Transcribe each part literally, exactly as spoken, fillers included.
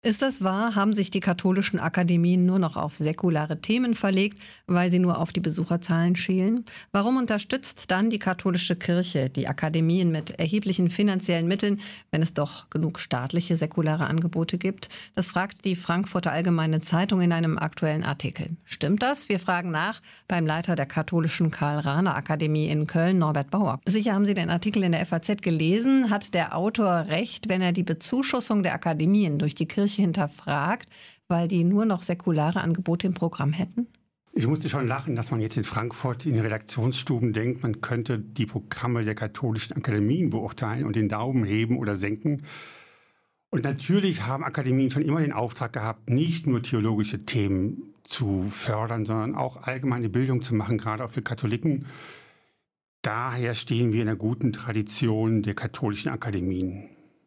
Ist das wahr? Haben sich die katholischen Akademien nur noch auf säkulare Themen verlegt, weil sie nur auf die Besucherzahlen schielen? Warum unterstützt dann die katholische Kirche die Akademien mit erheblichen finanziellen Mitteln, wenn es doch genug staatliche säkulare Angebote gibt? Das fragt die Frankfurter Allgemeine Zeitung in einem aktuellen Artikel. Stimmt das? Wir fragen nach beim Leiter der katholischen Karl-Rahner-Akademie in Köln, Norbert Bauer. Sicher haben Sie den Artikel in der F A Z gelesen. Hat der Autor recht, wenn er die Bezuschussung der Akademien durch die Kirche hinterfragt, weil die nur noch säkulare Angebote im Programm hätten? Ich musste schon lachen, dass man jetzt in Frankfurt in den Redaktionsstuben denkt, man könnte die Programme der katholischen Akademien beurteilen und den Daumen heben oder senken. Und natürlich haben Akademien schon immer den Auftrag gehabt, nicht nur theologische Themen zu fördern, sondern auch allgemeine Bildung zu machen, gerade auch für Katholiken. Daher stehen wir in einer guten Tradition der katholischen Akademien.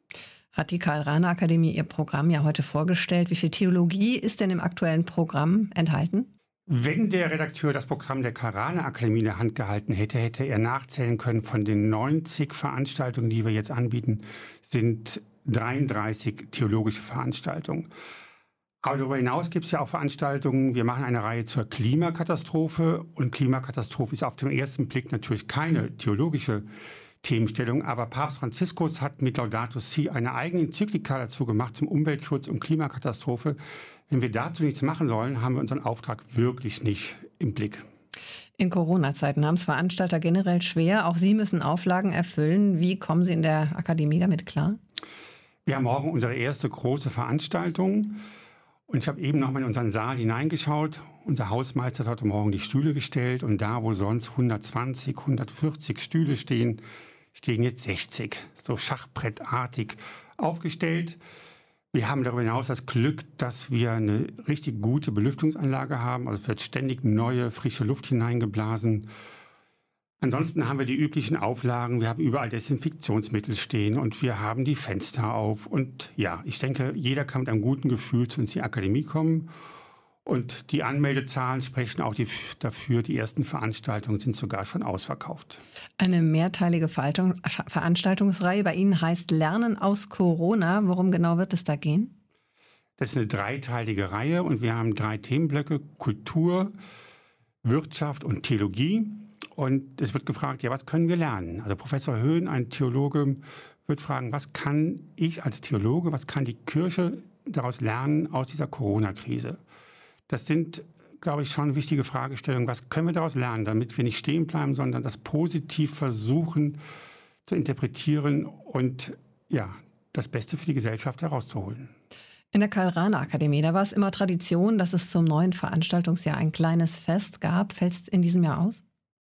Hat die Karl-Rahner-Akademie ihr Programm ja heute vorgestellt. Wie viel Theologie ist denn im aktuellen Programm enthalten? Wenn der Redakteur das Programm der Karl-Rahner-Akademie in der Hand gehalten hätte, hätte er nachzählen können, von den neunzig Veranstaltungen, die wir jetzt anbieten, sind dreiunddreißig theologische Veranstaltungen. Aber darüber hinaus gibt es ja auch Veranstaltungen. Wir machen eine Reihe zur Klimakatastrophe. Und Klimakatastrophe ist auf den ersten Blick natürlich keine theologische Themenstellung. Aber Papst Franziskus hat mit Laudato Si eine eigene Enzyklika dazu gemacht zum Umweltschutz und Klimakatastrophe. Wenn wir dazu nichts machen sollen, haben wir unseren Auftrag wirklich nicht im Blick. In Corona-Zeiten haben es Veranstalter generell schwer. Auch Sie müssen Auflagen erfüllen. Wie kommen Sie in der Akademie damit klar? Wir haben morgen unsere erste große Veranstaltung. Und ich habe eben noch mal in unseren Saal hineingeschaut. Unser Hausmeister hat heute Morgen die Stühle gestellt. Und da, wo sonst hundertzwanzig, hundertvierzig Stühle stehen, stehen jetzt sechzig, so schachbrettartig aufgestellt. Wir haben darüber hinaus das Glück, dass wir eine richtig gute Belüftungsanlage haben. Also wird ständig neue, frische Luft hineingeblasen. Ansonsten haben wir die üblichen Auflagen. Wir haben überall Desinfektionsmittel stehen und wir haben die Fenster auf. Und ja, ich denke, jeder kann mit einem guten Gefühl zu uns in die Akademie kommen. Und die Anmeldezahlen sprechen auch die, dafür. Die ersten Veranstaltungen sind sogar schon ausverkauft. Eine mehrteilige Verhaltung, Veranstaltungsreihe bei Ihnen heißt Lernen aus Corona. Worum genau wird es da gehen? Das ist eine dreiteilige Reihe und wir haben drei Themenblöcke: Kultur, Wirtschaft und Theologie. Und es wird gefragt, ja, was können wir lernen? Also Professor Höhn, ein Theologe, wird fragen, was kann ich als Theologe, was kann die Kirche daraus lernen aus dieser Corona-Krise? Das sind, glaube ich, schon wichtige Fragestellungen. Was können wir daraus lernen, damit wir nicht stehen bleiben, sondern das positiv versuchen zu interpretieren und ja, das Beste für die Gesellschaft herauszuholen. In der Karl-Rahner-Akademie, da war es immer Tradition, dass es zum neuen Veranstaltungsjahr ein kleines Fest gab. Fällt es in diesem Jahr aus?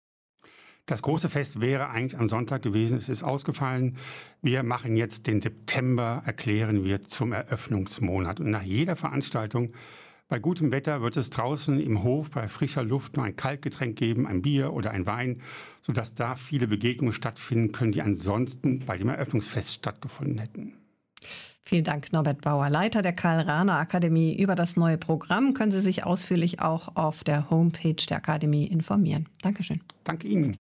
Das große Fest wäre eigentlich am Sonntag gewesen. Es ist ausgefallen. Wir machen jetzt den September, erklären wir zum Eröffnungsmonat. Und nach jeder Veranstaltung, bei gutem Wetter, wird es draußen im Hof bei frischer Luft nur ein Kaltgetränk geben, ein Bier oder ein Wein, sodass da viele Begegnungen stattfinden können, die ansonsten bei dem Eröffnungsfest stattgefunden hätten. Vielen Dank, Norbert Bauer, Leiter der Karl-Rahner-Akademie. Über das neue Programm können Sie sich ausführlich auch auf der Homepage der Akademie informieren. Dankeschön. Danke Ihnen.